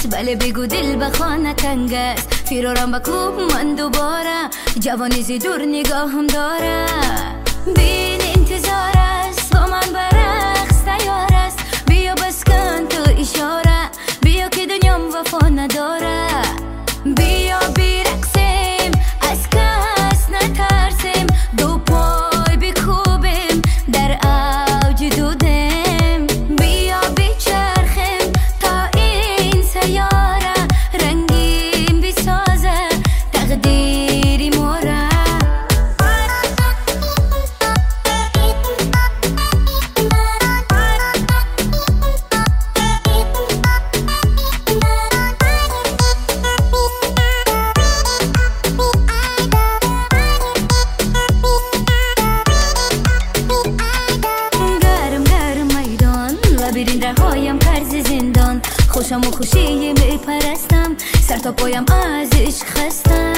است. بله بگو دل به خانه تنگ است، فرارم بکوب من دوباره، جوانی زی دور نگاهم داره. بین انتظار است با من برقص تیار است، بیا بس کن تو اشاره، بیا که دنیام وفا نداره. بیا برقصیم از کس نترسیم، دو پای بکوبیم در اوج دودیم. بیا بچرخیم تا این سیاره رنگین بسازه تقدیری موره. برین رهایم کرز زندان، خوشم و خوشی می پرستم، سر تا پایم از عشق خستم.